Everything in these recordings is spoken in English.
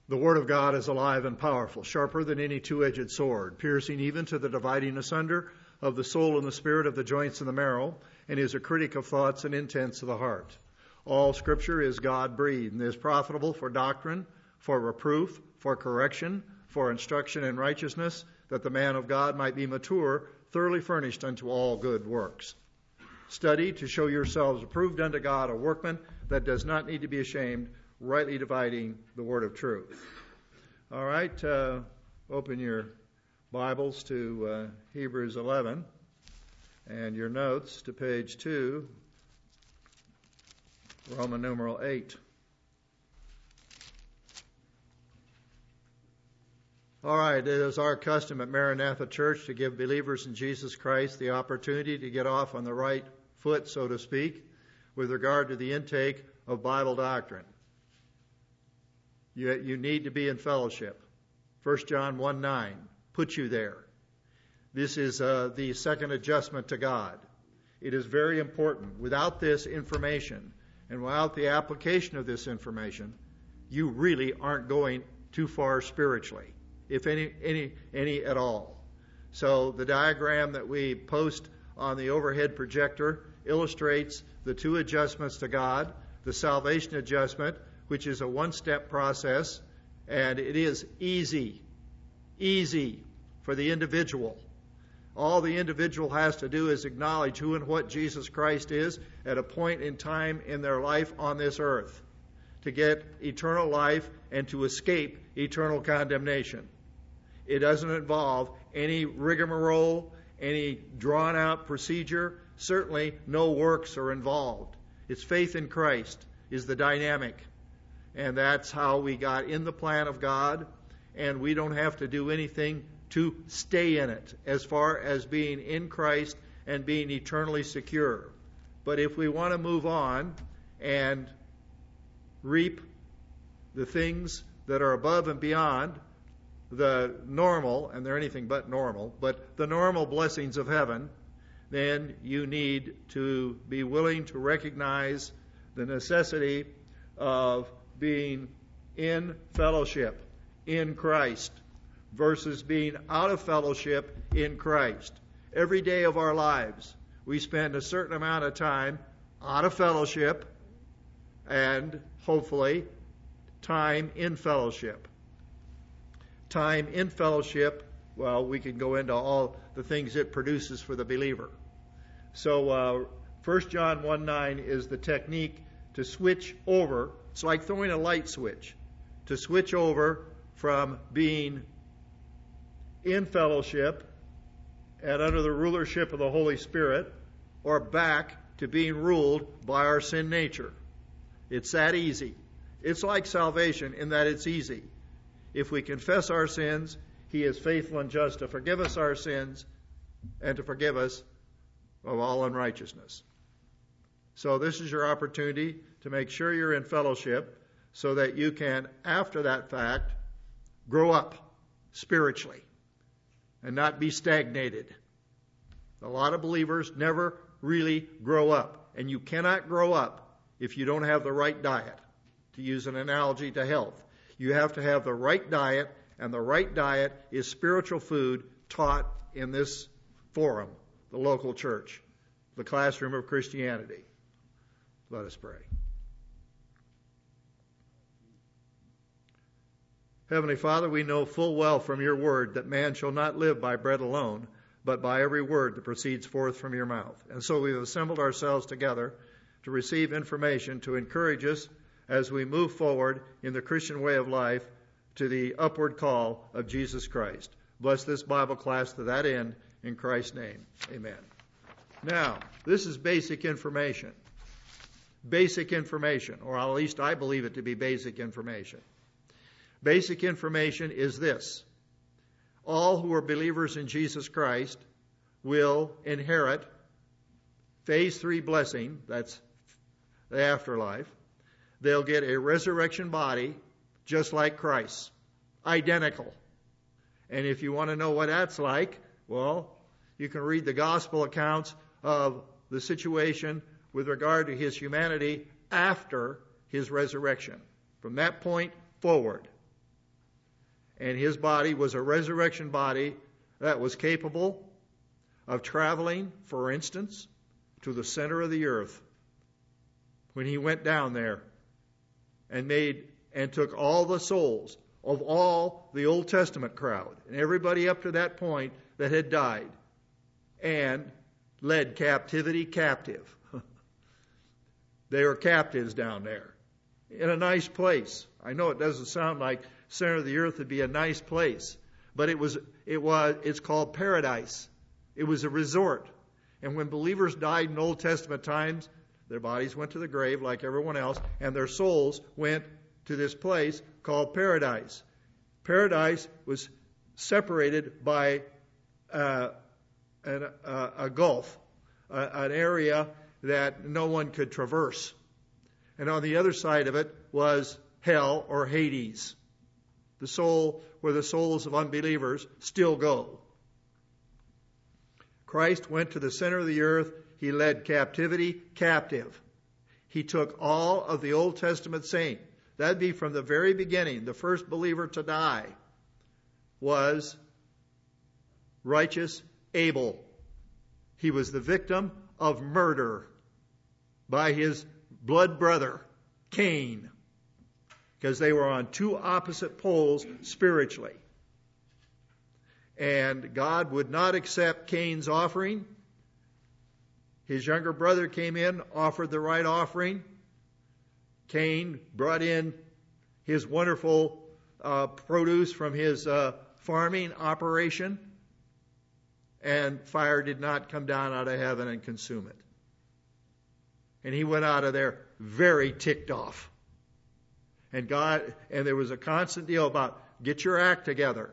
The Word of God is alive and powerful, sharper than any two-edged sword, piercing even to the dividing asunder of the soul and the spirit, of the joints and the marrow, and is a critic of thoughts and intents of the heart. All Scripture is God-breathed and is profitable for doctrine, for reproof, for correction, for instruction in righteousness, that the man of God might be mature, thoroughly furnished unto all good works. Study to show yourselves approved unto God, a workman that does not need to be ashamed, rightly dividing the word of truth. All right, open your Bibles to Hebrews 11 and your notes to page 2, Roman numeral 8. All right, it is our custom at Maranatha Church to give believers in Jesus Christ the opportunity to get off on the right foot, so to speak, with regard to the intake of Bible doctrine. You need to be in fellowship. 1 John 1:9 puts you there. This is the second adjustment to God. It is very important. Without this information and without the application of this information, you really aren't going too far spiritually, if any at all. So the diagram that we post on the overhead projector illustrates the two adjustments to God, the salvation adjustment, which is a one-step process, and it is easy for the individual. All the individual has to do is acknowledge who and what Jesus Christ is at a point in time in their life on this earth to get eternal life and to escape eternal condemnation. It doesn't involve any rigmarole, any drawn-out procedure. Certainly no works are involved. It's faith in Christ is the dynamic. And that's how we got in the plan of God, and we don't have to do anything to stay in it as far as being in Christ and being eternally secure. But if we want to move on and reap the things that are above and beyond the normal, and they're anything but normal, but the normal blessings of heaven, then you need to be willing to recognize the necessity of being in fellowship in Christ versus being out of fellowship in Christ. Every day of our lives, we spend a certain amount of time out of fellowship and hopefully time in fellowship. Time in fellowship, well, we can go into all the things it produces for the believer. So 1 John 1:9 is the technique to switch over. It's like throwing a light switch, to switch over from being in fellowship and under the rulership of the Holy Spirit or back to being ruled by our sin nature. It's that easy. It's like salvation in that it's easy. If we confess our sins, He is faithful and just to forgive us our sins and to forgive us of all unrighteousness. So this is your opportunity to make sure you're in fellowship so that you can, after that fact, grow up spiritually and not be stagnated. A lot of believers never really grow up, and you cannot grow up if you don't have the right diet. To use an analogy to health, you have to have the right diet, and the right diet is spiritual food taught in this forum, the local church, the classroom of Christianity. Let us pray. Heavenly Father, we know full well from your word that man shall not live by bread alone, but by every word that proceeds forth from your mouth. And so we've assembled ourselves together to receive information to encourage us as we move forward in the Christian way of life to the upward call of Jesus Christ. Bless this Bible class to that end, in Christ's name. Amen. Now, this is basic information. Basic information, or at least I believe it to be basic information. Basic information is this. All who are believers in Jesus Christ will inherit phase 3 blessing, that's the afterlife. They'll get a resurrection body just like Christ's, identical. And if you want to know what that's like, well, you can read the gospel accounts of the situation with regard to his humanity after his resurrection. From that point forward, And his body was a resurrection body that was capable of traveling, for instance, to the center of the earth. When he went down there and took all the souls of all the Old Testament crowd and everybody up to that point that had died and led captivity captive. They were captives down there in a nice place. I know it doesn't sound like center of the earth would be a nice place, but it's called paradise. It was a resort. And when believers died in Old Testament times, their bodies went to the grave like everyone else, and their souls went to this place called paradise. Paradise was separated by a gulf, an area that no one could traverse. And on the other side of it was hell or Hades, the soul where the souls of unbelievers still go. Christ went to the center of the earth. He led captivity captive. He took all of the Old Testament saints. That'd be from the very beginning. The first believer to die was righteous Abel. He was the victim of murder by his blood brother, Cain, because they were on two opposite poles spiritually. And God would not accept Cain's offering. His younger brother came in, offered the right offering. Cain brought in his wonderful produce from his farming operation, and fire did not come down out of heaven and consume it. And he went out of there very ticked off. And there was a constant deal about, get your act together.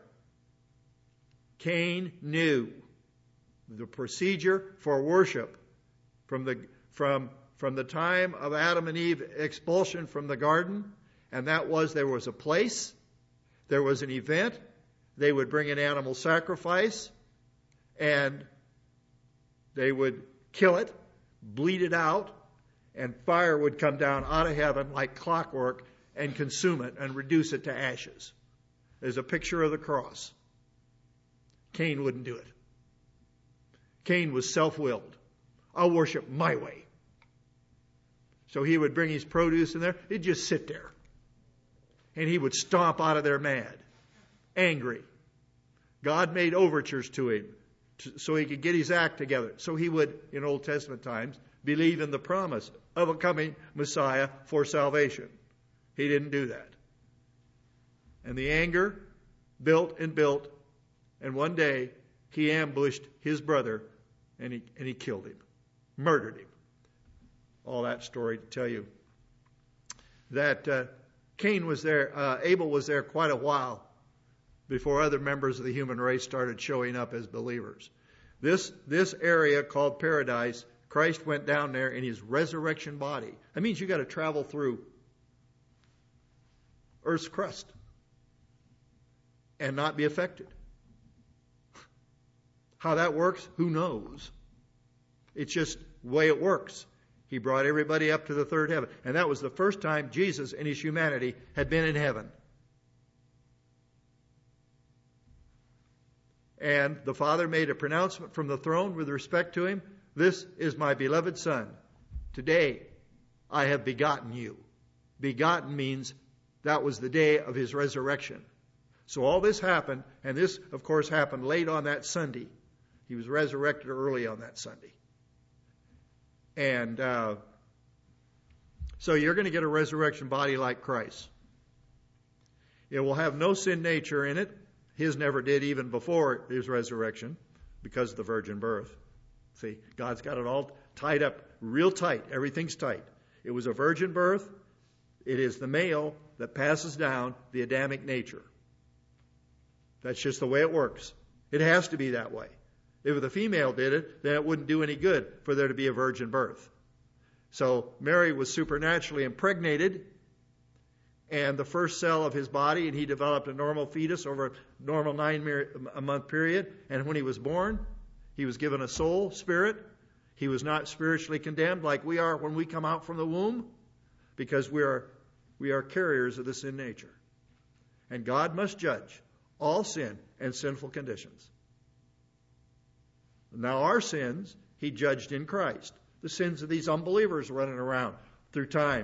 Cain knew the procedure for worship from the time of Adam and Eve expulsion from the garden, and that was there was a place, there was an event, they would bring an animal sacrifice, and they would kill it, bleed it out, and fire would come down out of heaven like clockwork and consume it and reduce it to ashes. There's a picture of the cross. Cain wouldn't do it. Cain was self-willed. I'll worship my way. So he would bring his produce in there. He'd just sit there. And he would stomp out of there mad, angry. God made overtures to him so he could get his act together. So he would, in Old Testament times, believe in the promise of a coming Messiah for salvation. He didn't do that. And the anger built and built. And one day he ambushed his brother and he killed him, murdered him. All that story to tell you that Cain was there, Abel was there quite a while before other members of the human race started showing up as believers. This area called paradise, Christ went down there in his resurrection body. That means you got to travel through Earth's crust and not be affected. How that works, who knows? It's just the way it works. He brought everybody up to the third heaven. And that was the first time Jesus in his humanity had been in heaven. And the Father made a pronouncement from the throne with respect to him. This is my beloved Son. Today I have begotten you. Begotten means that was the day of his resurrection. So all this happened, and this, of course, happened late on that Sunday. He was resurrected early on that Sunday. And so you're going to get a resurrection body like Christ. It will have no sin nature in it. His never did even before his resurrection because of the virgin birth. See, God's got it all tied up real tight. Everything's tight. It was a virgin birth. It is the male that passes down the Adamic nature. That's just the way it works. It has to be that way. If the female did it, then it wouldn't do any good for there to be a virgin birth. So Mary was supernaturally impregnated, and the first cell of his body, and he developed a normal fetus over a normal 9-month period. And when he was born, he was given a soul, spirit. He was not spiritually condemned like we are when we come out from the womb, because we are carriers of the sin nature. And God must judge All sin and sinful conditions. Now our sins, he judged in Christ. The sins of these unbelievers running around through time.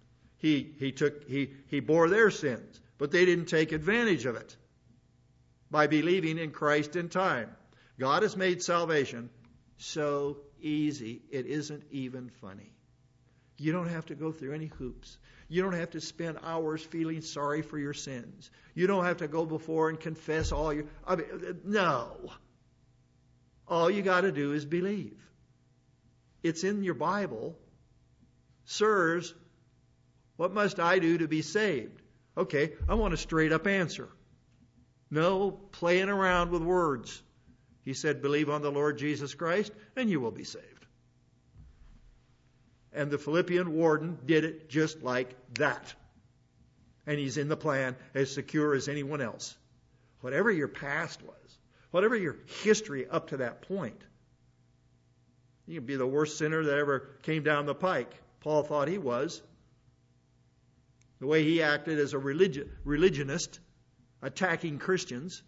He bore their sins, but they didn't take advantage of it by believing in Christ in time. God has made salvation so easy, it isn't even funny. You don't have to go through any hoops. You don't have to spend hours feeling sorry for your sins. You don't have to go before and confess all your... no. All you got to do is believe. It's in your Bible. Sirs, what must I do to be saved? Okay, I want a straight up answer. No playing around with words. He said, believe on the Lord Jesus Christ and you will be saved. And the Philippian warden did it just like that. And he's in the plan as secure as anyone else. Whatever your past was, whatever your history up to that point, you can be the worst sinner that ever came down the pike. Paul thought he was. The way he acted as a religionist, attacking Christians.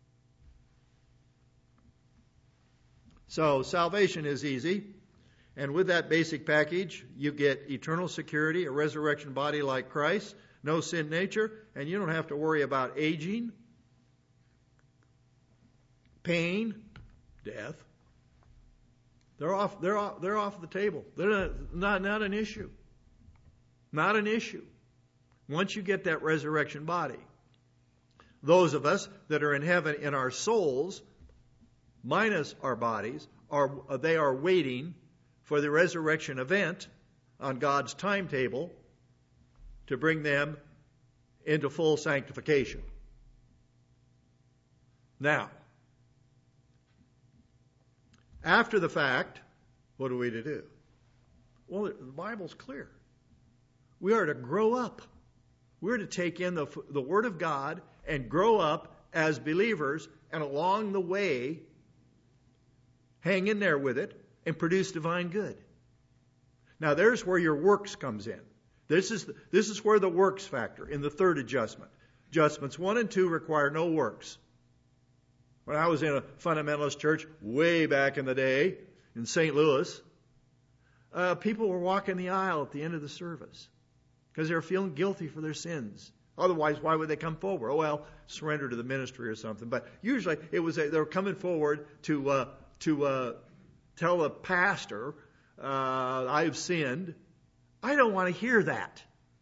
So salvation is easy. And with that basic package, you get eternal security, a resurrection body like Christ, no sin nature, and you don't have to worry about aging, pain, death. They're off the table. They're not an issue. Not an issue. Once you get that resurrection body. Those of us that are in heaven in our souls, minus our bodies, they are waiting for the resurrection event on God's timetable to bring them into full sanctification. Now, after the fact, what are we to do? Well, the Bible's clear. We are to grow up. We're to take in the Word of God and grow up as believers, and along the way, hang in there with it and produce divine good. Now there's where your works comes in. This is where the works factor in the third adjustment. Adjustments 1 and 2 require no works. When I was in a fundamentalist church way back in the day in St. Louis, people were walking the aisle at the end of the service because they were feeling guilty for their sins. Otherwise, why would they come forward? Oh, well, surrender to the ministry or something. But usually it was they were coming forward to tell the pastor, I've sinned. I don't want to hear that.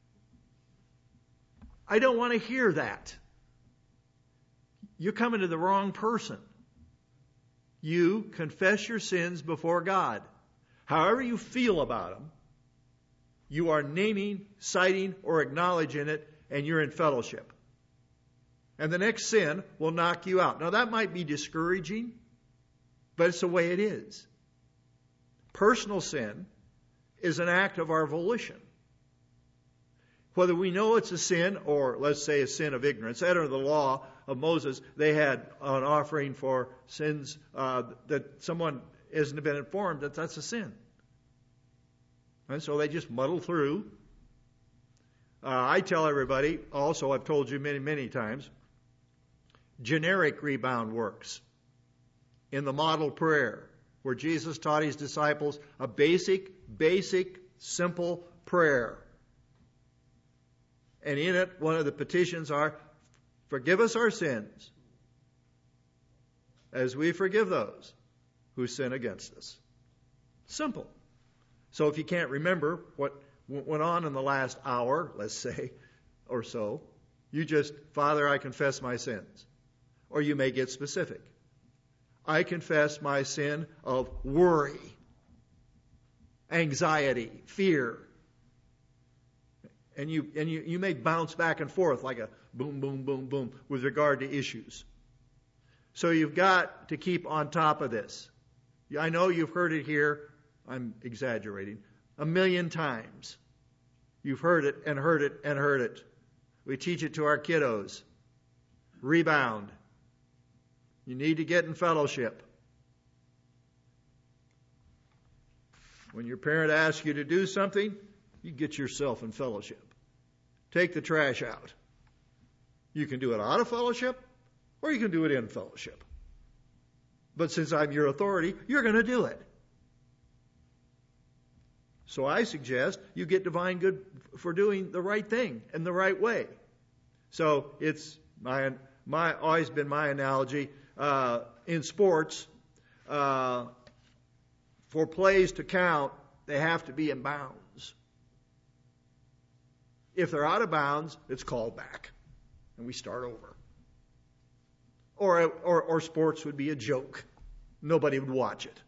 I don't want to hear that. You're coming to the wrong person. You confess your sins before God. However you feel about them, you are naming, citing, or acknowledging it, and you're in fellowship. And the next sin will knock you out. Now that might be discouraging, but it's the way it is. Personal sin is an act of our volition. Whether we know it's a sin or, let's say, a sin of ignorance. Under the law of Moses, they had an offering for sins that someone hasn't been informed that that's a sin. And so they just muddle through. I tell everybody, also I've told you many, many times, generic rebound works. In the model prayer, where Jesus taught his disciples a basic, simple prayer. And in it, one of the petitions are, forgive us our sins, as we forgive those who sin against us. Simple. So if you can't remember what went on in the last hour, let's say, or so, you just, Father, I confess my sins. Or you may get specific. I confess my sin of worry, anxiety, fear. And you may bounce back and forth like a boom, boom, boom, boom with regard to issues. So you've got to keep on top of this. I know you've heard it here. I'm exaggerating. 1,000,000 times. You've heard it and heard it and heard it. We teach it to our kiddos. Rebound. You need to get in fellowship. When your parent asks you to do something, you get yourself in fellowship. Take the trash out. You can do it out of fellowship, or you can do it in fellowship. But since I'm your authority, you're going to do it. So I suggest you get divine good for doing the right thing and the right way. So it's always been my analogy in sports. For plays to count, they have to be in bounds. If they're out of bounds, it's called back, and we start over. Or sports would be a joke. Nobody would watch it.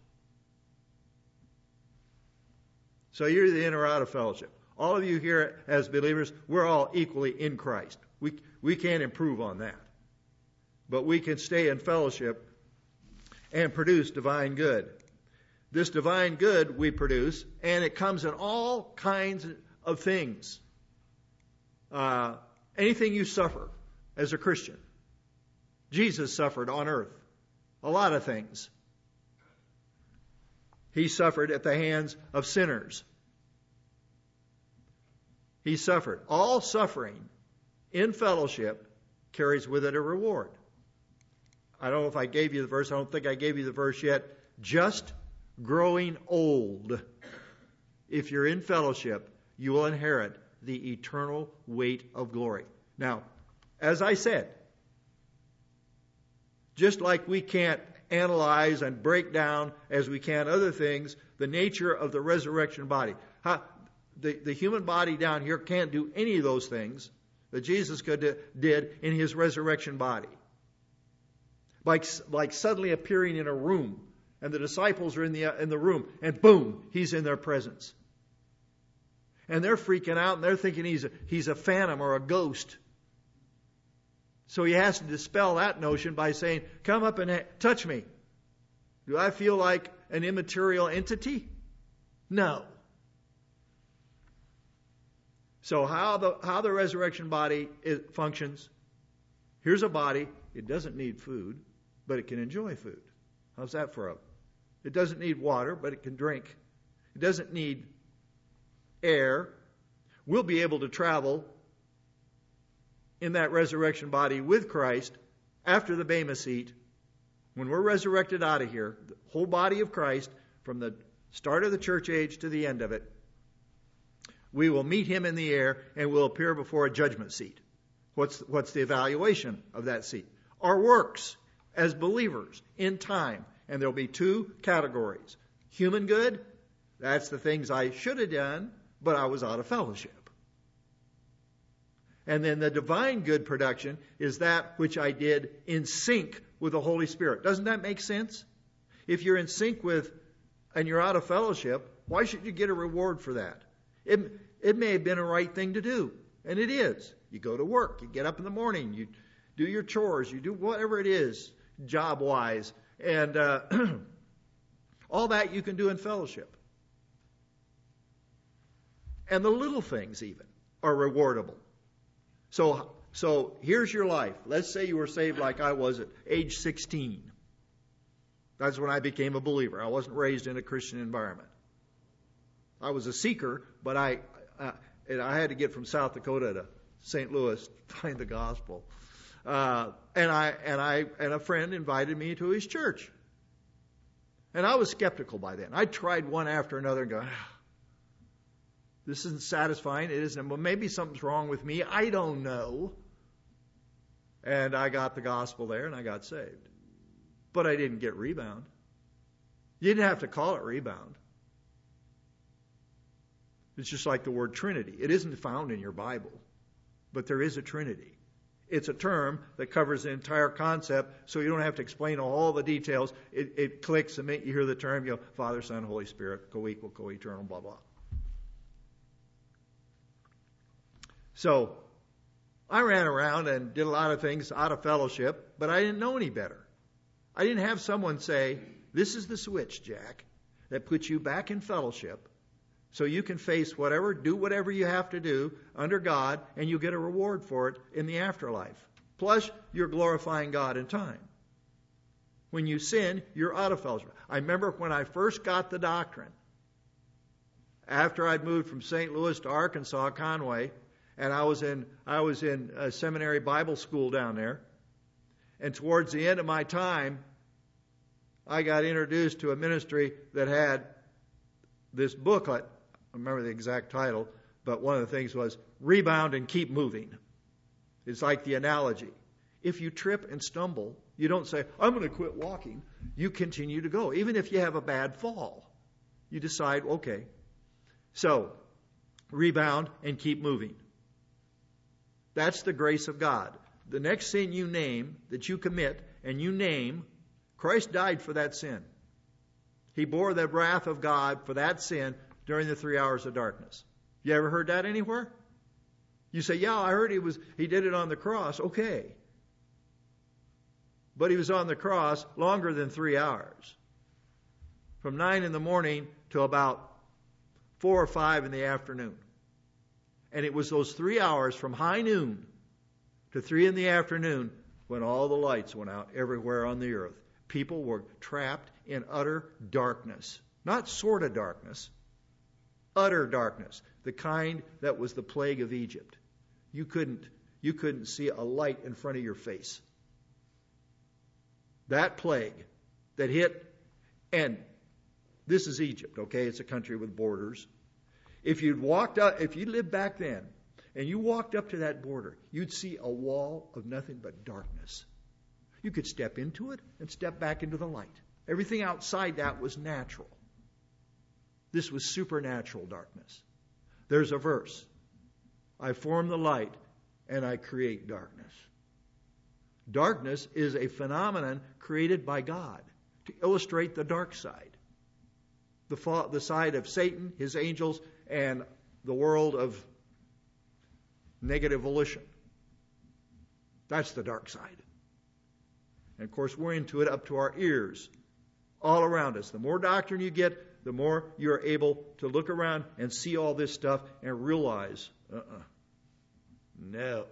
So you're either in or out of fellowship. All of you here as believers, we're all equally in Christ. We can't improve on that. But we can stay in fellowship and produce divine good. This divine good we produce, and it comes in all kinds of things. Anything you suffer as a Christian. Jesus suffered on earth. A lot of things. He suffered at the hands of sinners. He suffered. All suffering in fellowship carries with it a reward. I don't know if I gave you the verse. I don't think I gave you the verse yet. Just growing old. If you're in fellowship, you will inherit the eternal weight of glory. Now, as I said, just like we can't analyze and break down as we can other things, the nature of the resurrection body. The human body down here can't do any of those things that Jesus did in his resurrection body. Like suddenly appearing in a room, and the disciples are in the room, and boom, he's in their presence. And they're freaking out, and they're thinking he's a phantom or a ghost. So he has to dispel that notion by saying, come up and touch me. Do I feel like an immaterial entity? No. So how the resurrection body functions, here's a body, it doesn't need food, but it can enjoy food. How's that for a... It doesn't need water, but it can drink. It doesn't need air. We'll be able to travel in that resurrection body with Christ after the Bema seat. When we're resurrected out of here, the whole body of Christ, from the start of the church age to the end of it, we will meet him in the air and will appear before a judgment seat. What's the evaluation of that seat? Our works as believers in time. And there'll be two categories. Human good, that's the things I should have done, but I was out of fellowship. And then the divine good production is that which I did in sync with the Holy Spirit. Doesn't that make sense? If you're in sync with and you're out of fellowship, why should you get a reward for that? It may have been a right thing to do, and it is. You go to work, you get up in the morning, you do your chores, you do whatever it is, job-wise, and all that you can do in fellowship. And the little things even are rewardable. So here's your life. Let's say you were saved like I was at age 16. That's when I became a believer. I wasn't raised in a Christian environment. I was a seeker, but I had to get from South Dakota to St. Louis to find the gospel. And a friend invited me to his church. And I was skeptical by then. I tried one after another and go, this isn't satisfying. It isn't. Well, maybe something's wrong with me. I don't know. And I got the gospel there and I got saved. But I didn't get rebound. You didn't have to call it rebound. It's just like the word Trinity. It isn't found in your Bible, but there is a Trinity. It's a term that covers the entire concept, so you don't have to explain all the details. It clicks the minute you hear the term, you go, Father, Son, Holy Spirit, co-equal, co-eternal, blah, blah. So I ran around and did a lot of things out of fellowship, but I didn't know any better. I didn't have someone say, this is the switch, Jack, that puts you back in fellowship so you can face whatever, do whatever you have to do under God, and you get a reward for it in the afterlife. Plus, you're glorifying God in time. When you sin, you're out of fellowship. I remember when I first got the doctrine, after I'd moved from St. Louis to Arkansas, Conway, and I was in a seminary Bible school down there, And towards the end of my time, I got introduced to a ministry that had this booklet. I remember the exact title, but one of the things was Rebound and Keep Moving. It's like the analogy. If you trip and stumble, you don't say, I'm going to quit walking. You continue to go. Even if you have a bad fall, you decide, okay. So, rebound and keep moving. That's the grace of God. The next sin you name, that you commit, and you name, Christ died for that sin. He bore the wrath of God for that sin during the 3 hours of darkness. You ever heard that anywhere? You say, yeah, I heard he did it on the cross. Okay. But he was on the cross longer than 3 hours. From 9 in the morning to about 4 or 5 in the afternoon. And it was those 3 hours from high noon to 3 in the afternoon when all the lights went out everywhere on the earth. People were trapped in utter darkness. Not sort of darkness. Utter darkness. The kind that was the plague of Egypt. You couldn't see a light in front of your face. That plague that hit, and this is Egypt, okay? It's a country with borders. If you lived back then, and you walked up to that border, you'd see a wall of nothing but darkness. You could step into it and step back into the light. Everything outside that was natural. This was supernatural darkness. There's a verse. I form the light and I create darkness. Darkness is a phenomenon created by God to illustrate the dark side. The side of Satan, his angels, and the world of negative volition. That's the dark side. And of course, we're into it up to our ears, all around us. The more doctrine you get, the more you're able to look around and see all this stuff and realize, no.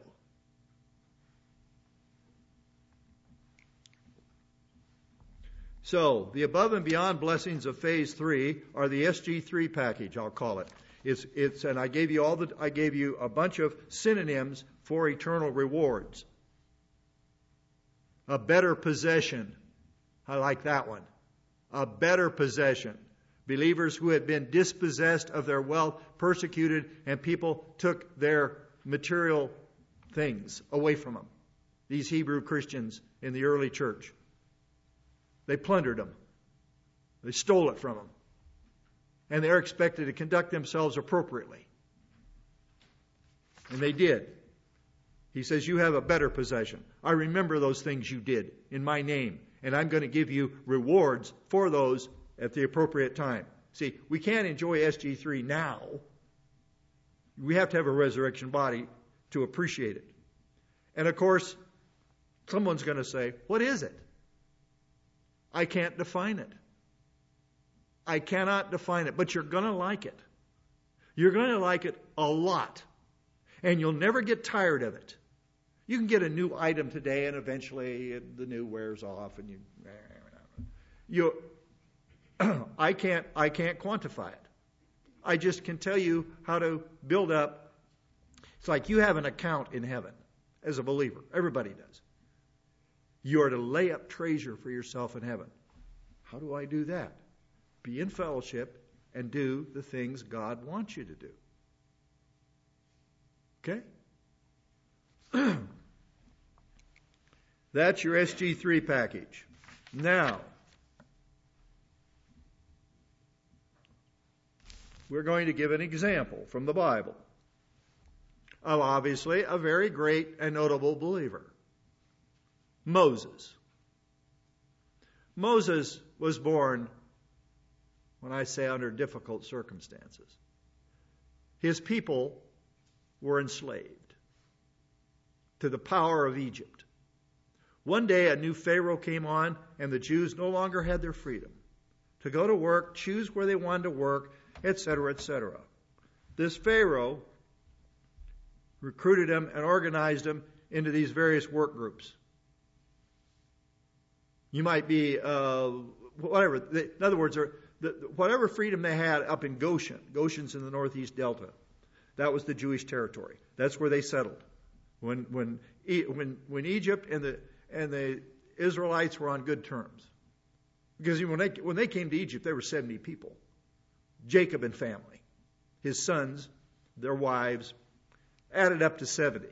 So, the above and beyond blessings of phase 3 are the SG3 package, I'll call it. And I gave you a bunch of synonyms for eternal rewards. A better possession. I like that one. A better possession. Believers who had been dispossessed of their wealth, persecuted, and people took their material things away from them. These Hebrew Christians in the early church. They plundered them. They stole it from them. And they're expected to conduct themselves appropriately. And they did. He says, you have a better possession. I remember those things you did in my name, and I'm going to give you rewards for those at the appropriate time. See, we can't enjoy SG3 now. We have to have a resurrection body to appreciate it. And of course, someone's going to say, what is it? I can't define it. I cannot define it, but you're going to like it. You're going to like it a lot. And you'll never get tired of it. You can get a new item today and eventually the new wears off and I can't quantify it. I just can tell you how to build up. It's like you have an account in heaven as a believer. Everybody does. You are to lay up treasure for yourself in heaven. How do I do that? Be in fellowship and do the things God wants you to do. Okay? That's your SG3 package. Now, we're going to give an example from the Bible of obviously a very great and notable believer. Moses. Moses was born, when I say under difficult circumstances. His people were enslaved to the power of Egypt. One day a new Pharaoh came on and the Jews no longer had their freedom to go to work, choose where they wanted to work, etc., etc. This Pharaoh recruited them and organized them into these various work groups. You might be, whatever. In other words, whatever freedom they had up in Goshen. Goshen's in the northeast delta. That was the Jewish territory. That's where they settled. When Egypt and the Israelites were on good terms. Because when they came to Egypt, there were 70 people. Jacob and family. His sons, their wives, added up to 70.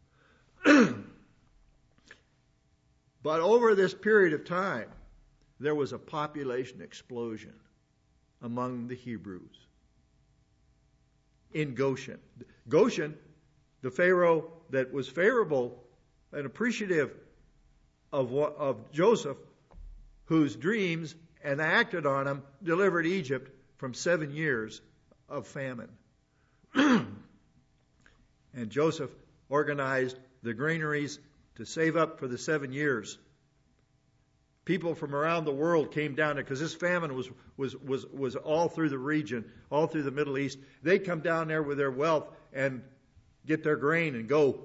But over this period of time, there was a population explosion among the Hebrews in Goshen. Goshen, the Pharaoh that was favorable and appreciative of Joseph, whose dreams and acted on them, delivered Egypt from 7 years of famine. And Joseph organized the granaries to save up for the 7 years. People from around the world came down there because this famine was all through the region, all through the Middle East. They come down there with their wealth and get their grain and go.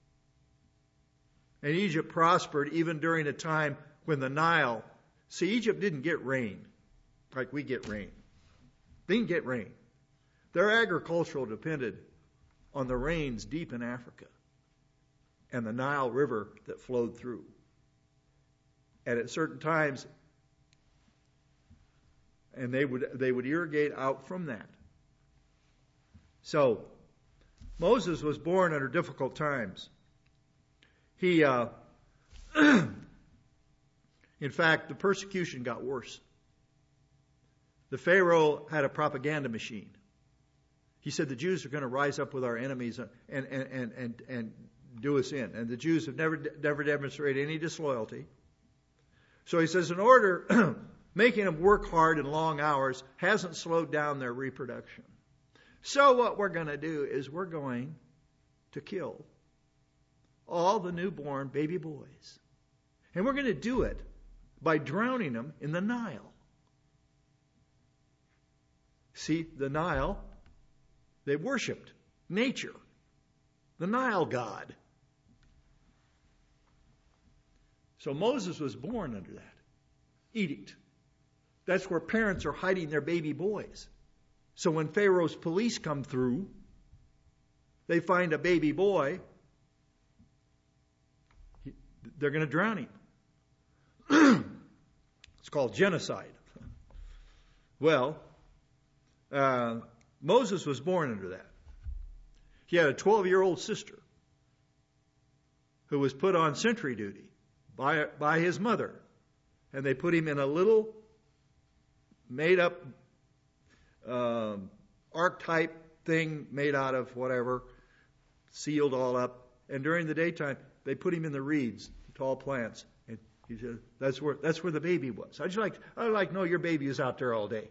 And Egypt prospered even during a time when the Nile... See, Egypt didn't get rain like we get rain. They didn't get rain. Their agricultural depended on the rains deep in Africa and the Nile River that flowed through. And at certain times, and they would irrigate out from that. So, Moses was born under difficult times. He, in fact, the persecution got worse. The Pharaoh had a propaganda machine. He said the Jews are going to rise up with our enemies and do us in. And the Jews have never demonstrated any disloyalty. So he says, in order, making them work hard and long hours hasn't slowed down their reproduction. So what we're going to do is we're going to kill all the newborn baby boys. And we're going to do it by drowning them in the Nile. See, the Nile, they worshipped nature, the Nile god. So Moses was born under that edict. That's where parents are hiding their baby boys. So when Pharaoh's police come through, they find a baby boy, they're going to drown him. It's called genocide. Well, Moses was born under that. He had a 12-year-old sister who was put on sentry duty by his mother. And they put him in a little made-up ark-type thing made out of whatever, sealed all up. And during the daytime, they put him in the reeds, the tall plants. And he said, that's where the baby was. I'd like to know your baby is out there all day.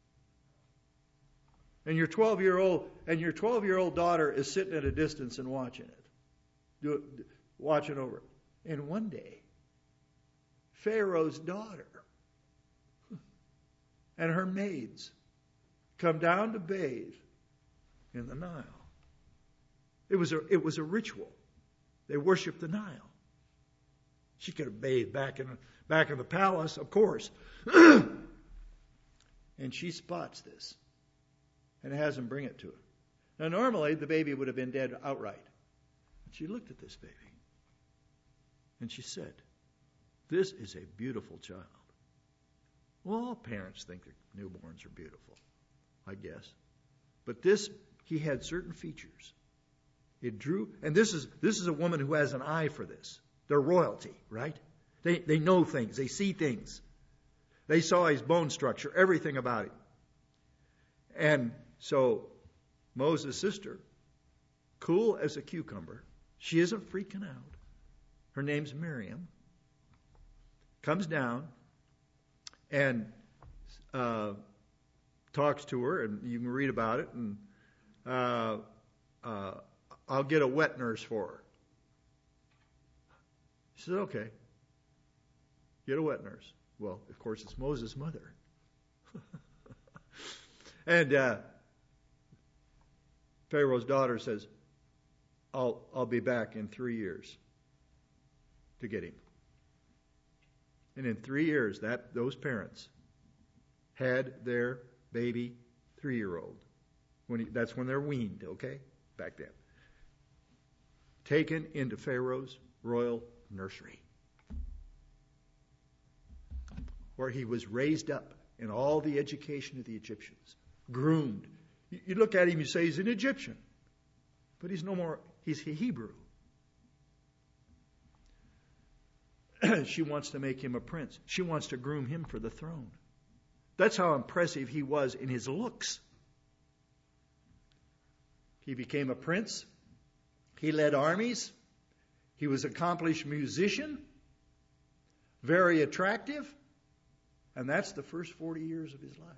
And your 12-year-old daughter is sitting at a distance and watching it, watching over it. And one day, Pharaoh's daughter and her maids come down to bathe in the Nile. It was a ritual. They worshiped the Nile. She could have bathed back in the palace, of course. And she spots this and has him bring it to her. Now, normally, the baby would have been dead outright. She looked at this baby and she said, "This is a beautiful child." Well, all parents think their newborns are beautiful, I guess. But this, he had certain features. It drew, and this is a woman who has an eye for this. They're royalty, right? They know things. They see things. They saw his bone structure, everything about him. And so Moses' sister, cool as a cucumber, she isn't freaking out. Her name's Miriam. Comes down and talks to her, and you can read about it. And I'll get a wet nurse for her. She said, "Okay, get a wet nurse." Well, of course, it's Moses' mother. And Pharaoh's daughter says, I'll be back in 3 years to get him. And in 3 years, those parents had their baby 3-year-old. That's when they're weaned, okay? Back then. Taken into Pharaoh's royal nursery. where he was raised up in all the education of the Egyptians, groomed. You look at him, you say he's an Egyptian, but he's no more, he's a Hebrew. She wants to make him a prince. She wants to groom him for the throne. That's how impressive he was in his looks. He became a prince. He led armies. He was an accomplished musician, very attractive, and that's the first 40 years of his life.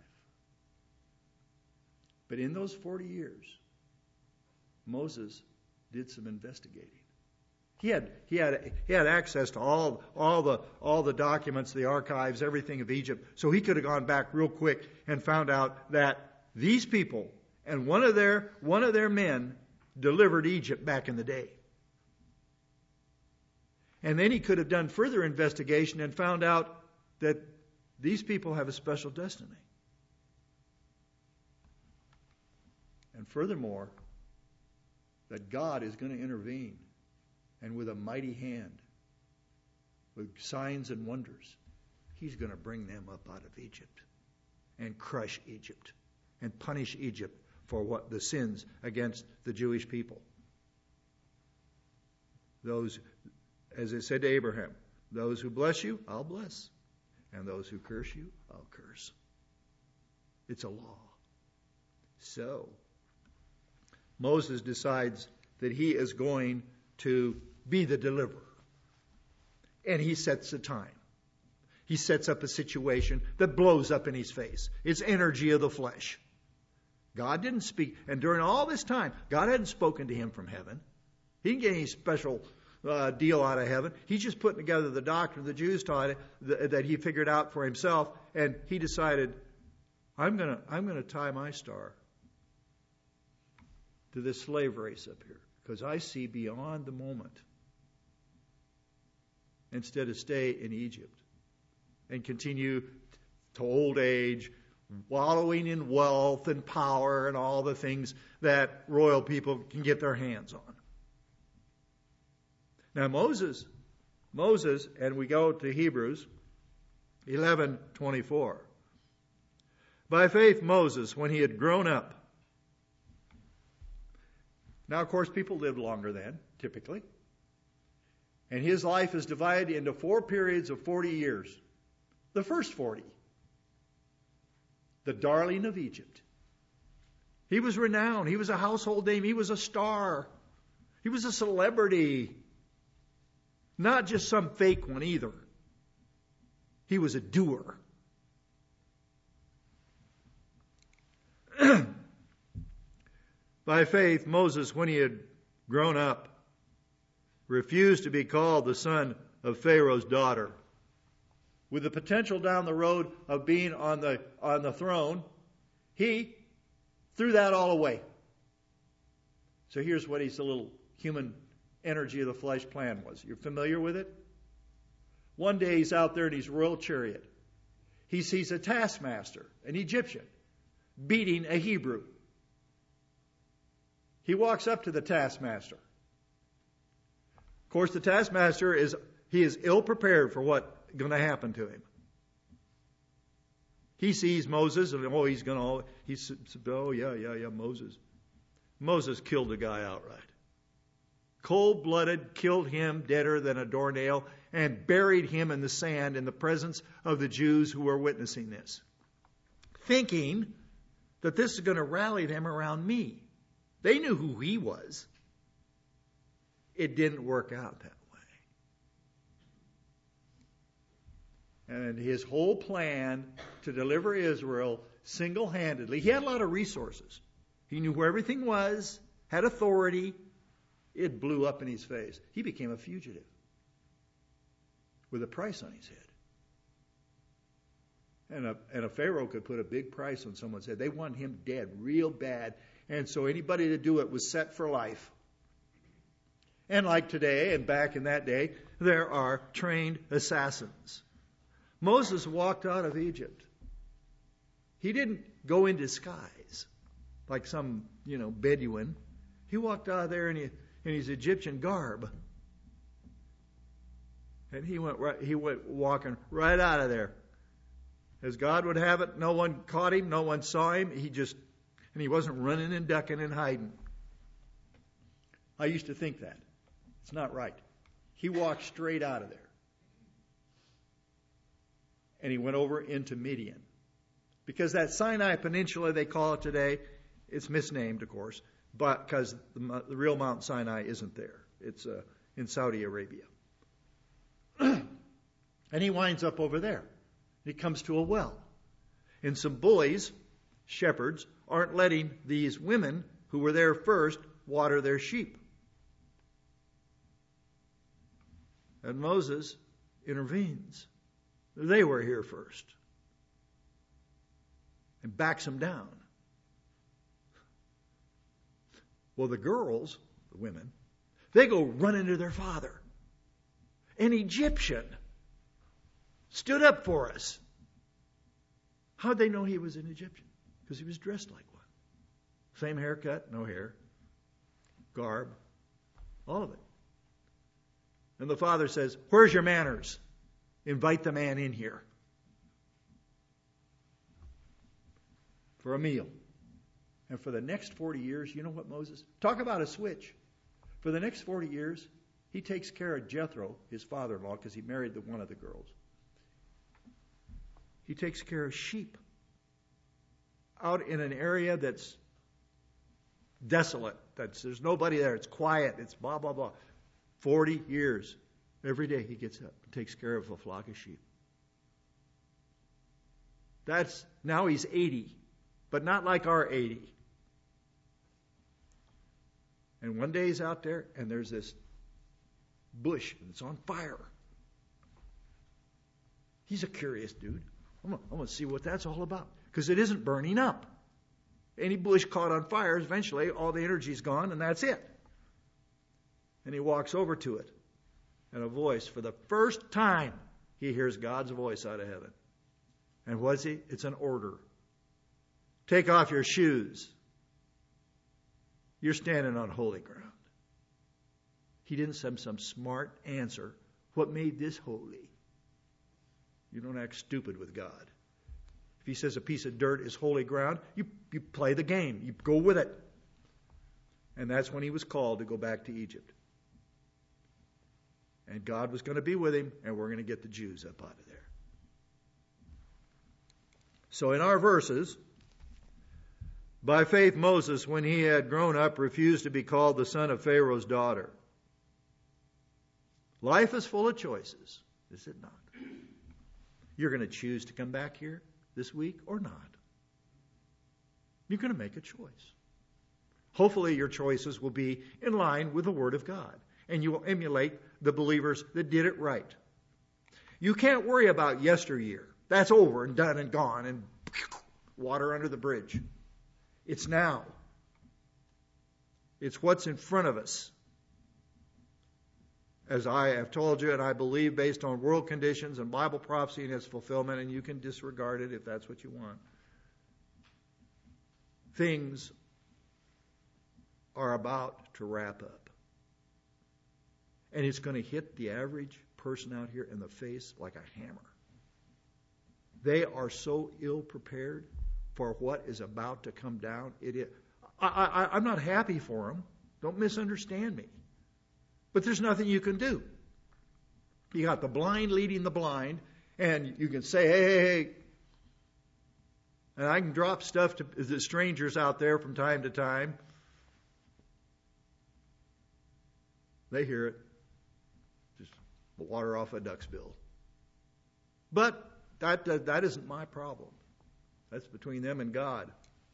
But in those 40 years, Moses did some investigating. He had access to all the documents, the archives, everything of Egypt, so he could have gone back real quick and found out that these people and one of their men delivered Egypt back in the day. And then he could have done further investigation and found out that these people have a special destiny. And furthermore, that God is going to intervene, and with a mighty hand, with signs and wonders, he's going to bring them up out of Egypt and crush Egypt and punish Egypt for what the sins against the Jewish people. Those, as it said to Abraham, those who bless you, I'll bless. And those who curse you, I'll curse. It's a law. So, Moses decides that he is going to be the deliverer. And he sets a time. He sets up a situation that blows up in his face. It's energy of the flesh. God didn't speak. And during all this time, God hadn't spoken to him from heaven. He didn't get any special deal out of heaven. He's just putting together the doctrine the Jews taught that he figured out for himself. And he decided, I'm going to tie my star to this slave race up here, because I see beyond the moment, instead of stay in Egypt and continue to old age, wallowing in wealth and power and all the things that royal people can get their hands on. Now Moses, and we go to Hebrews 11:24. By faith Moses, when he had grown up. Now, of course, people lived longer then, typically. And his life is divided into 4 periods of 40 years. The first 40, the darling of Egypt. He was renowned. He was a household name. He was a star. He was a celebrity. Not just some fake one either. He was a doer. By faith, Moses, when he had grown up, refused to be called the son of Pharaoh's daughter. With the potential down the road of being on the throne, he threw that all away. So here's what his little human energy of the flesh plan was. You're familiar with it? One day he's out there in his royal chariot. He sees a taskmaster, an Egyptian, beating a Hebrew. He walks up to the taskmaster. Of course, the taskmaster is ill prepared for what's going to happen to him. He sees Moses and Moses. Moses killed the guy outright. Cold-blooded, killed him deader than a doornail, and buried him in the sand in the presence of the Jews who were witnessing this, thinking that this is going to rally them around me. They knew who he was. It didn't work out that way. And his whole plan to deliver Israel single-handedly, he had a lot of resources. He knew where everything was, had authority. It blew up in his face. He became a fugitive with a price on his head. And a Pharaoh could put a big price on someone's head. They want him dead real bad. And so anybody to do it was set for life. And like today and back in that day, there are trained assassins. Moses walked out of Egypt. He didn't go in disguise like some, Bedouin. He walked out of there in his Egyptian garb. And he went walking right out of there As God would have it, no one caught him, no one saw him. And he wasn't running and ducking and hiding. I used to think that. It's not right. He walked straight out of there. And he went over into Midian. Because that Sinai Peninsula, they call it today, it's misnamed, of course, but because the real Mount Sinai isn't there. It's in Saudi Arabia. And he winds up over there. He comes to a well. And some bullies, shepherds, aren't letting these women who were there first water their sheep. And Moses intervenes. They were here first. And backs them down. Well, the girls, the women, they go running to their father. An Egyptian stood up for us. How'd they know he was an Egyptian? Because he was dressed like one. Same haircut, no hair, garb, all of it. And the father says, "Where's your manners? Invite the man in here for a meal." And for the next 40 years, you know what, Moses? Talk about a switch. For the next 40 years, he takes care of Jethro, his father-in-law, because he married one of the girls. He takes care of sheep out in an area that's desolate. There's nobody there. It's quiet. It's blah, blah, blah. 40 years. Every day he gets up and takes care of a flock of sheep. Now he's 80, but not like our 80. And one day he's out there, and there's this bush, and it's on fire. He's a curious dude. I'm going to see what that's all about. Because it isn't burning up. Any bush caught on fire, eventually all the energy's gone, and that's it. And he walks over to it. And a voice, for the first time, he hears God's voice out of heaven. And what's he? It's an order. Take off your shoes. You're standing on holy ground. He didn't send some smart answer. What made this holy? You don't act stupid with God. If he says a piece of dirt is holy ground, you play the game. You go with it. And that's when he was called to go back to Egypt. And God was going to be with him, and we're going to get the Jews up out of there. So in our verses, by faith Moses, when he had grown up, refused to be called the son of Pharaoh's daughter. Life is full of choices, is it not? You're going to choose to come back here this week or not. You're going to make a choice. Hopefully your choices will be in line with the Word of God, and you will emulate the believers that did it right. You can't worry about yesteryear. That's over and done and gone and water under the bridge. It's now. It's what's in front of us. As I have told you, and I believe based on world conditions and Bible prophecy and its fulfillment, and you can disregard it if that's what you want. Things are about to wrap up. And it's going to hit the average person out here in the face like a hammer. They are so ill prepared for what is about to come down. I'm not happy for them. Don't misunderstand me. But there's nothing you can do. You got the blind leading the blind, and you can say, hey. And I can drop stuff to the strangers out there from time to time. They hear it. Just water off a duck's bill. But that isn't my problem. That's between them and God.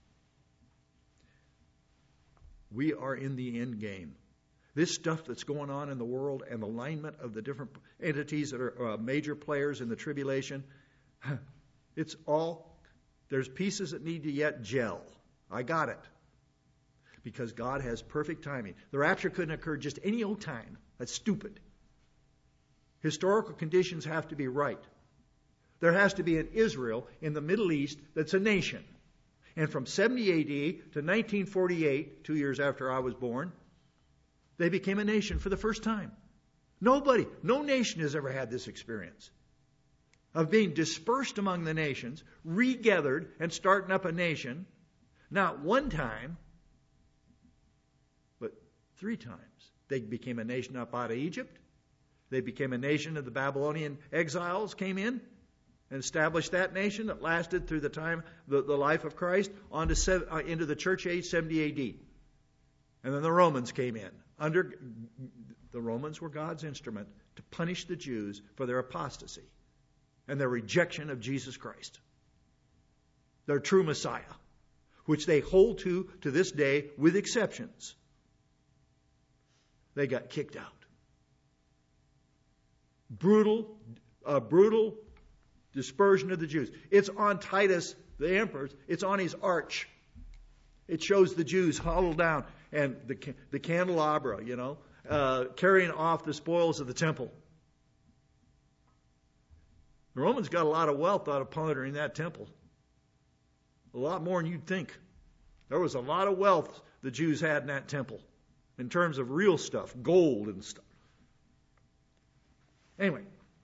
We are in the end game. This stuff that's going on in the world and the alignment of the different entities that are major players in the tribulation, it's all, there's pieces that need to yet gel. I got it. Because God has perfect timing. The rapture couldn't occur just any old time. That's stupid. Historical conditions have to be right. There has to be an Israel in the Middle East that's a nation. And from 70 A.D. to 1948, 2 years after I was born, they became a nation for the first time. No nation has ever had this experience. of being dispersed among the nations, regathered, and starting up a nation, not one time, but 3 times. They became a nation up out of Egypt. They became a nation of the Babylonian exiles came in and established that nation that lasted through the time, the life of Christ, into the church age, 70 A.D. And then the Romans came in. The Romans were God's instrument to punish the Jews for their apostasy and their rejection of Jesus Christ, their true Messiah, which they hold to this day with exceptions. They got kicked out. Brutal dispersion of the Jews. It's on Titus, the emperor. It's on his arch. It shows the Jews huddled down and the candelabra, carrying off the spoils of the temple. The Romans got a lot of wealth out of plundering that temple. A lot more than you'd think. There was a lot of wealth the Jews had in that temple in terms of real stuff, gold and stuff. Anyway,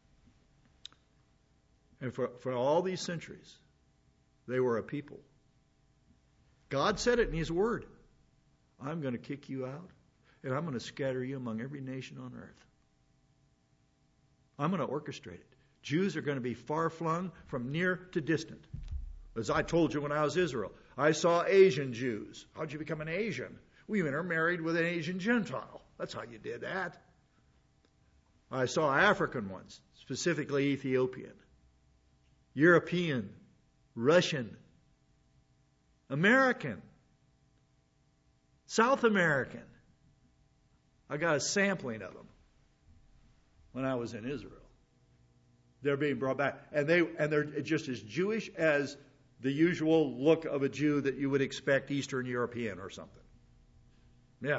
and for all these centuries, they were a people. God said it in His Word. I'm going to kick you out, and I'm going to scatter you among every nation on earth. I'm going to orchestrate it. Jews are going to be far-flung from near to distant. As I told you when I was in Israel, I saw Asian Jews. How'd you become an Asian? We intermarried with an Asian Gentile. That's how you did that. I saw African ones, specifically Ethiopian, European, Russian, American, South American. I got a sampling of them when I was in Israel. They're being brought back, and they're just as Jewish as the usual look of a Jew that you would expect Eastern European or something. Yeah.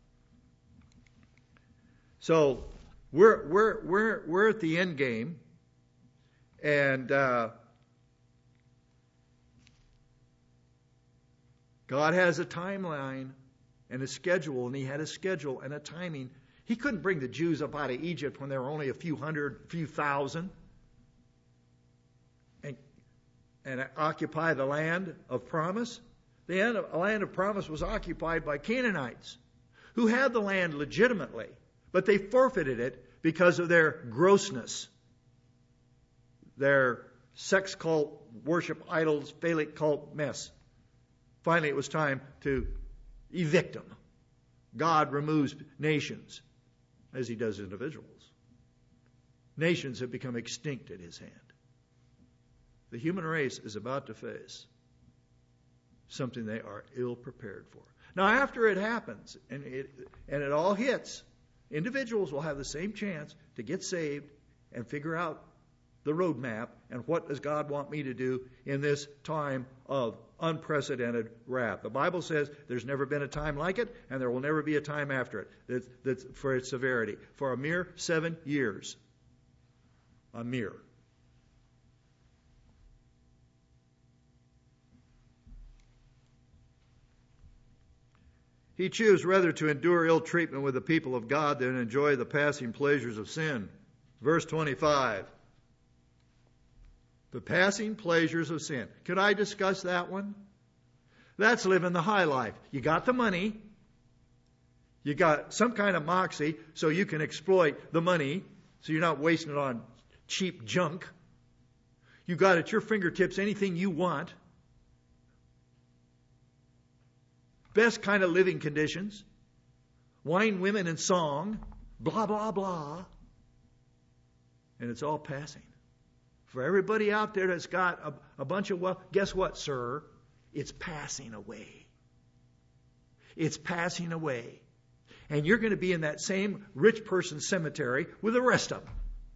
So we're at the end game, and God has a timeline and a schedule, and He had a schedule and a timing. He couldn't bring the Jews up out of Egypt when there were only a few thousand, and occupy the land of promise. The land of promise was occupied by Canaanites, who had the land legitimately, but they forfeited it because of their grossness, their sex cult, worship idols, Phallic cult mess. Finally, it was time to evict them. God removes nations, as He does individuals. Nations have become extinct at His hand. The human race is about to face something they are ill prepared for. Now, after it happens, and it all hits, individuals will have the same chance to get saved and figure out the roadmap and what does God want me to do in this time of unprecedented wrath. The Bible says there's never been a time like it, and there will never be a time after it that's for its severity. For a mere 7 years. A mere. He chose rather to endure ill treatment with the people of God than enjoy the passing pleasures of sin. Verse 25. The passing pleasures of sin. Could I discuss that one? That's living the high life. You got the money. You got some kind of moxie so you can exploit the money so you're not wasting it on cheap junk. You got at your fingertips anything you want. Best kind of living conditions. Wine, women, and song. Blah, blah, blah. And it's all passing. For everybody out there that's got a bunch of wealth, guess what, sir? It's passing away. It's passing away. And you're going to be in that same rich person's cemetery with the rest of them.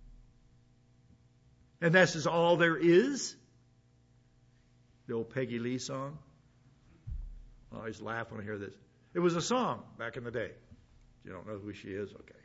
And this is all there is? The old Peggy Lee song? I always laugh when I hear this. It was a song back in the day. You don't know who she is? Okay.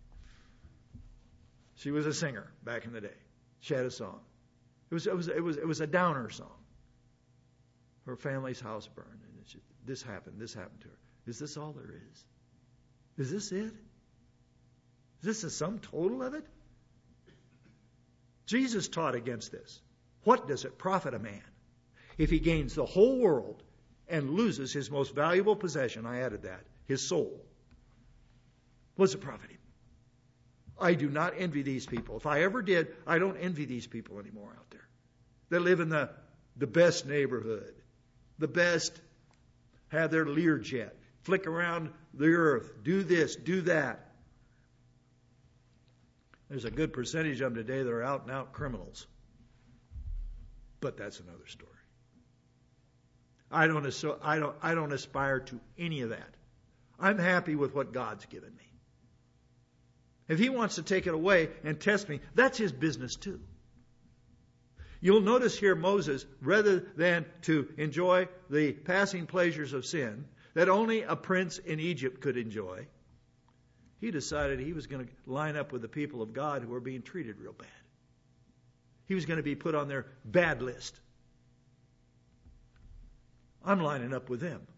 She was a singer back in the day. She had a song. It was a downer song. Her family's house burned, and this happened to her. Is this all there is? Is this it? Is this the sum total of it? Jesus taught against this. What does it profit a man if he gains the whole world and loses his most valuable possession? I added that, his soul. What does it profit him? I do not envy these people. If I ever did, I don't envy these people anymore out there. They live in the best neighborhood, the best, have their Learjet, flick around the earth, do this, do that. There's a good percentage of them today that are out and out criminals. But that's another story. I don't aspire to any of that. I'm happy with what God's given me. If he wants to take it away and test me, that's his business too. You'll notice here Moses, rather than to enjoy the passing pleasures of sin that only a prince in Egypt could enjoy, he decided he was going to line up with the people of God who were being treated real bad. He was going to be put on their bad list. I'm lining up with them.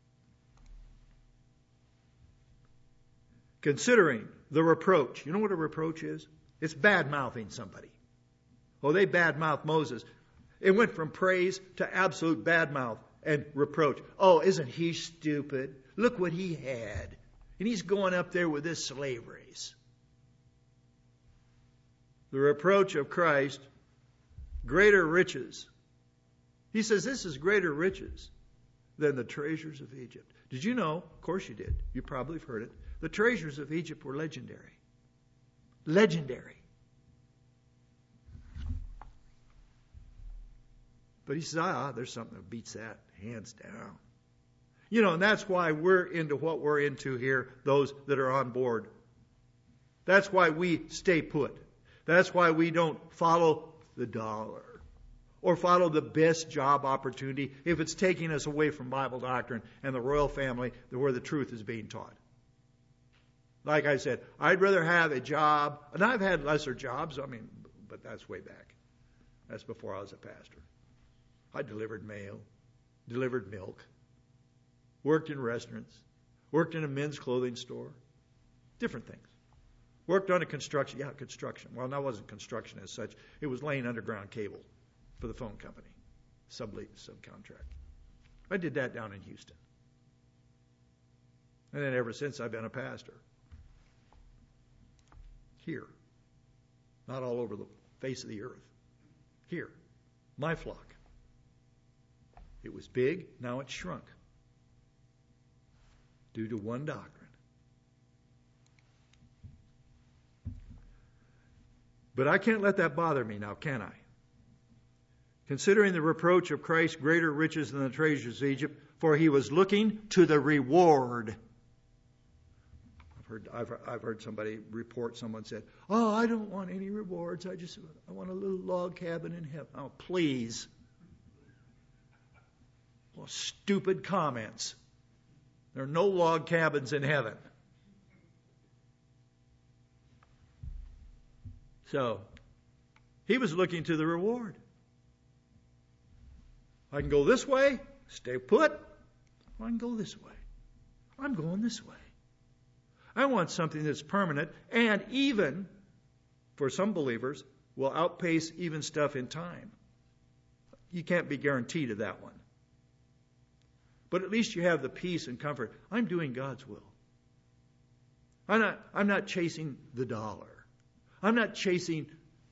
Considering the reproach. You know what a reproach is? It's bad-mouthing somebody. Oh, they bad-mouthed Moses. It went from praise to absolute bad-mouth and reproach. Oh, isn't he stupid? Look what he had. And he's going up there with his slave race. The reproach of Christ, greater riches. He says this is greater riches than the treasures of Egypt. Did you know? Of course you did. You probably have heard it. The treasures of Egypt were legendary. Legendary. But he says, there's something that beats that hands down. You know, and that's why we're into what we're into here, those that are on board. That's why we stay put. That's why we don't follow the dollar or follow the best job opportunity if it's taking us away from Bible doctrine and the royal family where the truth is being taught. Like I said, I'd rather have a job, and I've had lesser jobs, but that's way back. That's before I was a pastor. I delivered mail, delivered milk, worked in restaurants, worked in a men's clothing store, different things. Worked on a construction. Well, that wasn't construction as such. It was laying underground cable for the phone company, subcontract. I did that down in Houston. And then ever since, I've been a pastor. Here. Not all over the face of the earth. Here. My flock. It was big, now it's shrunk. Due to one doctrine. But I can't let that bother me now, can I? Considering the reproach of Christ greater riches than the treasures of Egypt, for he was looking to the reward. I've heard somebody report, someone said, oh, I don't want any rewards. I want a little log cabin in heaven. Oh, please. Well, stupid comments. There are no log cabins in heaven. So, he was looking to the reward. I can go this way, stay put. I can go this way. I'm going this way. I want something that's permanent and even, for some believers, will outpace even stuff in time. You can't be guaranteed of that one. But at least you have the peace and comfort. I'm doing God's will. I'm not chasing the dollar. I'm not chasing,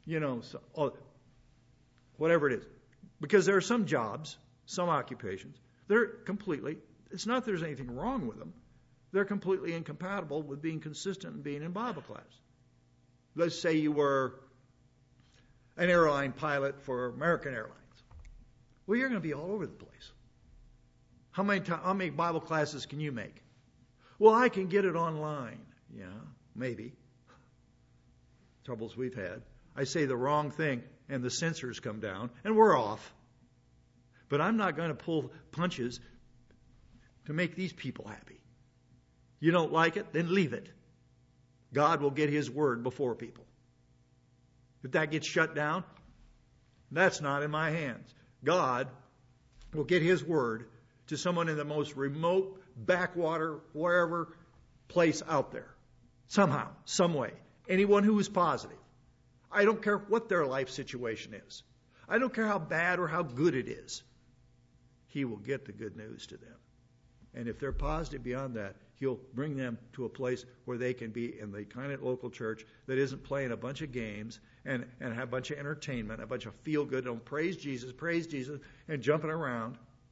whatever it is. Because there are some jobs, some occupations, it's not that there's anything wrong with them. They're completely incompatible with being consistent and being in Bible class. Let's say you were an airline pilot for American Airlines. Well, you're going to be all over the place. How many Bible classes can you make? Well, I can get it online. Yeah, maybe. Troubles we've had. I say the wrong thing and the censors come down and we're off. But I'm not going to pull punches to make these people happy. You don't like it, then leave it. God will get his word before people. If that gets shut down, that's not in my hands. God will get his word to someone in the most remote backwater, wherever place out there. Somehow, some way. Anyone who is positive. I don't care what their life situation is. I don't care how bad or how good it is. He will get the good news to them. And if they're positive beyond that, he'll bring them to a place where they can be in the kind of local church that isn't playing a bunch of games and have a bunch of entertainment, a bunch of feel-good, and praise Jesus, and jumping around.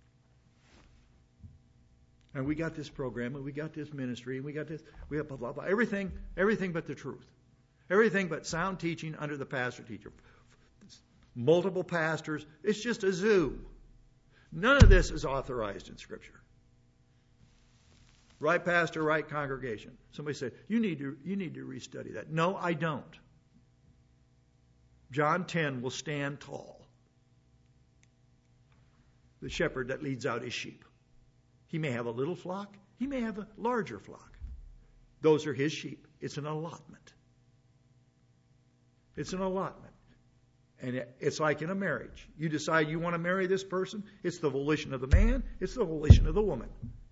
And we got this program, and we got this ministry, and we got blah, blah, blah. Everything but the truth. Everything but sound teaching under the pastor-teacher. Multiple pastors. It's just a zoo. None of this is authorized in Scripture. Right pastor, right congregation. Somebody said, you need to restudy that. No, I don't. John 10 will stand tall. The shepherd that leads out his sheep. He may have a little flock. He may have a larger flock. Those are his sheep. It's an allotment. It's an allotment. And it's like in a marriage. You decide you want to marry this person. It's the volition of the man. It's the volition of the woman.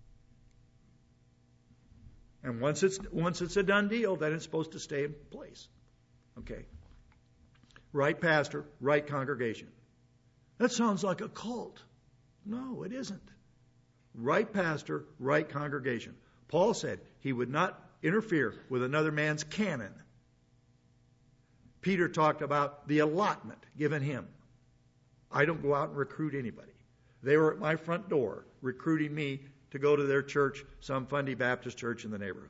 And once it's a done deal, then it's supposed to stay in place. Okay. Right pastor, right congregation. That sounds like a cult. No, it isn't. Right pastor, right congregation. Paul said he would not interfere with another man's canon. Peter talked about the allotment given him. I don't go out and recruit anybody. They were at my front door recruiting me to go to their church, some Fundy Baptist church in the neighborhood.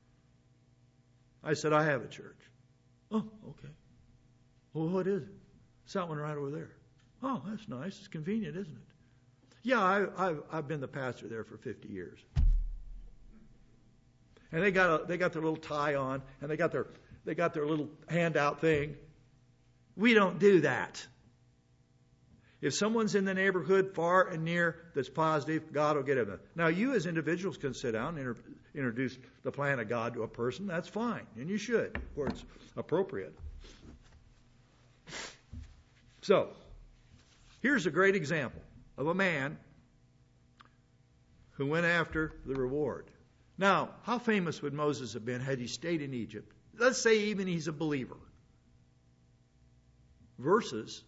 I said, I have a church. Oh, okay. Well, what is it? It's that one right over there. Oh, that's nice. It's convenient, isn't it? Yeah, I've been the pastor there for 50 years. And they got their little tie on, and they got their little handout thing. We don't do that. If someone's in the neighborhood far and near that's positive, God will get him. Now, you as individuals can sit down and introduce the plan of God to a person. That's fine, and you should, where it's appropriate. So, here's a great example of a man who went after the reward. Now, how famous would Moses have been had he stayed in Egypt? Let's say even he's a believer. Versus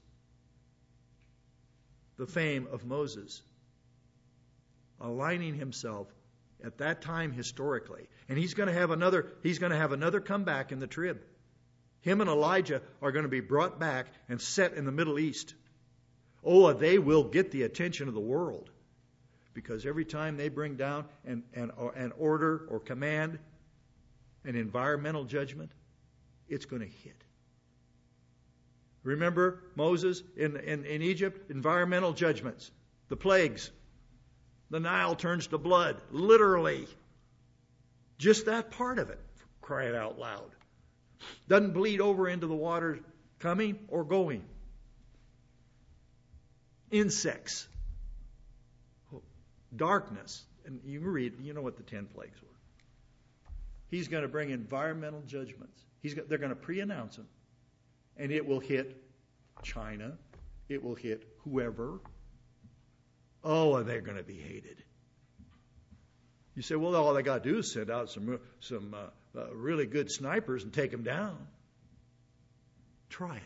the fame of Moses aligning himself at that time historically. And he's going to have another comeback in the trib. Him and Elijah are going to be brought back and set in the Middle East. Oh, they will get the attention of the world. Because every time they bring down an order or command, an environmental judgment, it's going to hit. Remember Moses in Egypt? Environmental judgments. The plagues. The Nile turns to blood. Literally. Just that part of it. Crying out loud. Doesn't bleed over into the water coming or going. Insects. Darkness. And you can read, you know what the 10 plagues were. He's going to bring environmental judgments. They're going to pre-announce them. And it will hit China. It will hit whoever. Oh, and they're going to be hated. You say, well, all they got to do is send out some really good snipers and take them down. Try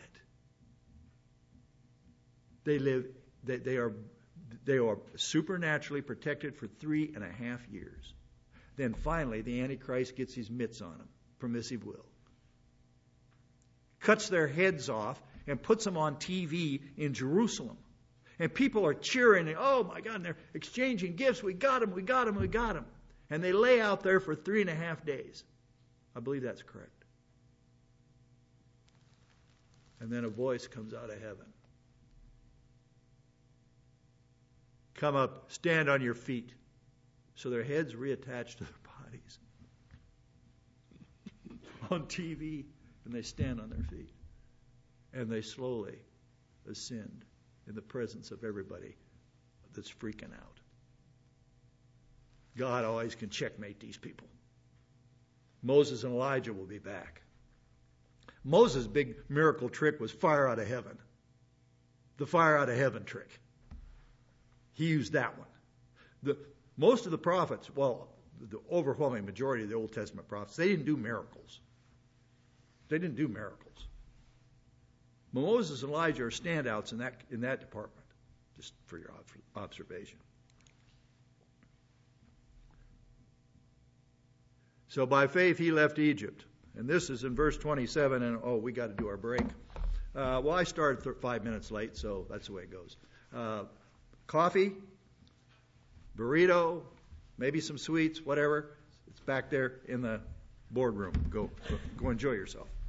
it. They are supernaturally protected for 3.5 years. Then finally, the Antichrist gets his mitts on them. Permissive will. Cuts their heads off and puts them on TV in Jerusalem. And people are cheering, and, oh my God, and they're exchanging gifts. We got him, we got him, we got him. And they lay out there for 3.5 days. I believe that's correct. And then a voice comes out of heaven. Come up, stand on your feet. So their heads reattach to their bodies. On TV, and they stand on their feet. And they slowly ascend in the presence of everybody that's freaking out. God always can checkmate these people. Moses and Elijah will be back. Moses' big miracle trick was fire out of heaven. The fire out of heaven trick. He used that one. Most of the prophets, well, the overwhelming majority of the Old Testament prophets, they didn't do miracles. They didn't do miracles. Moses and Elijah are standouts in that department, just for your observation. So by faith he left Egypt. And this is in verse 27, and we got to do our break. Well, I started 5 minutes late, so that's the way it goes. Coffee, burrito, maybe some sweets, whatever. It's back there in the boardroom. Go enjoy yourself.